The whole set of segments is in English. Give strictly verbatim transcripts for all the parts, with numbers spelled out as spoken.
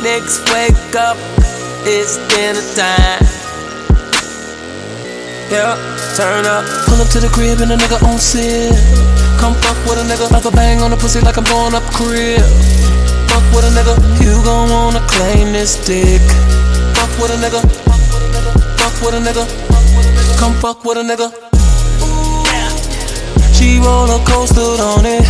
Niggas wake up, it's dinner time. Yeah, turn up. Pull up to the crib and a nigga on sit. Come fuck with a nigga, like a bang on the pussy like I'm going up crib. Fuck with a nigga, you gon' wanna claim this dick. Fuck with a nigga, fuck with a nigga, come fuck with a nigga. She roller coastered on it.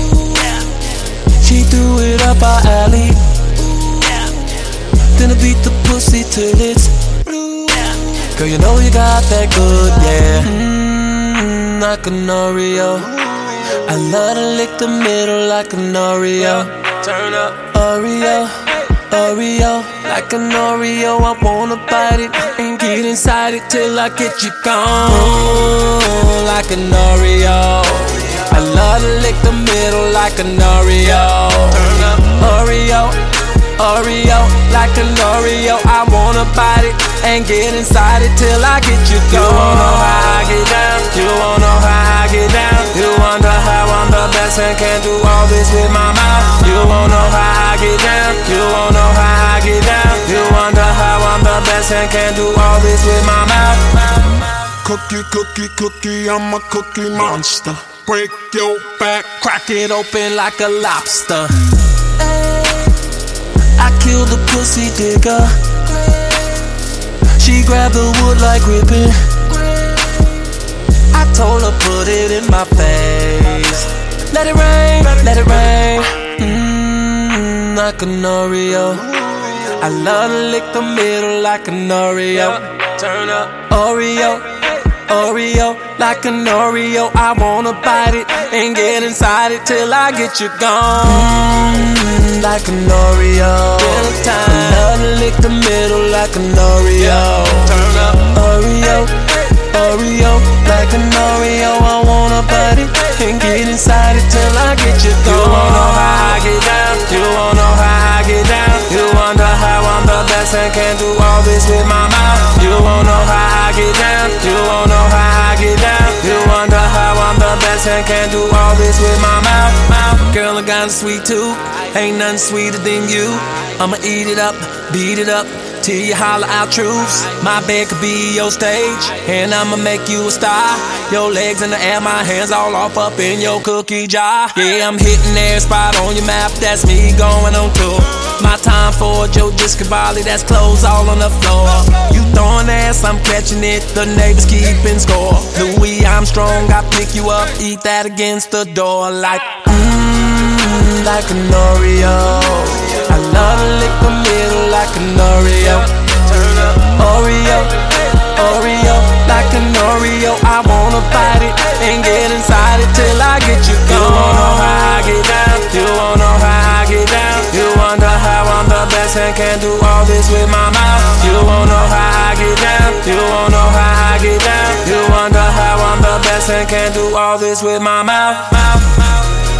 She threw it up our alley. Then I beat the pussy till it's blue. Girl, you know you got that good, yeah. Mmm, like an Oreo. I love to lick the middle like an Oreo. Turn up, Oreo, Oreo, like an Oreo. I wanna bite it and get inside it till I get you gone. Like an Oreo. I love to lick the middle like an Oreo. Turn up, Oreo, Oreo, like an Oreo. I wanna bite it and get inside it till I get you gone. You wanna know how I get down? You wanna know how I get down? You wonder how I'm the best and can do all this with my mouth. You wanna know how I get down? You wanna know how I get down? You wonder how I'm the best and can do all this with my mouth. Cookie, cookie, cookie, I'm a cookie monster. Break your back, crack it open like a lobster. I killed the pussy digger. She grabbed the wood like ripping. I told her put it in my face. Let it rain, let it rain. Mmm, like an Oreo. I love to lick the middle like an Oreo. Turn up, Oreo, Oreo, like an Oreo. I wanna bite it and get inside it till I get you gone. Mmm, like an Oreo. Dinner time. I love to lick the middle like an Oreo. Turn up, Oreo, Oreo, like an Oreo. I wanna bite it and get inside it till I get you gone. You wanna know how I get down? You wanna know how I get down? You wonder how I'm the best and can do all this with my mouth. You wanna know how I get down? You wanna know how I get down? You wonder how I'm the best and can do all this with my mouth. Girl, I got a sweet tooth, ain't nothing sweeter than you. I'ma eat it up, beat it up, till you holler out truths. My bed could be your stage, and I'ma make you a star. Your legs in the air, my hands all off up in your cookie jar. Yeah, I'm hitting every spot on your map, that's me going on tour. My time for Joe Discavali, that's clothes all on the floor. You throwing ass, I'm catching it, the neighbors keeping score. Louis Armstrong, I pick you up, eat that against the door like mmm, like an Oreo. I love to lick the middle like an Oreo. Oreo, Oreo, like an Oreo. I wanna bite it and get inside it till I get you gone. You wanna know how I get down? You wanna know how I get down? You wonder how I'm the best and can do all this with my mouth. You wanna know how I get down? You wanna know how I get down? You wonder how I'm the best and can do all this with my mouth. mouth, mouth.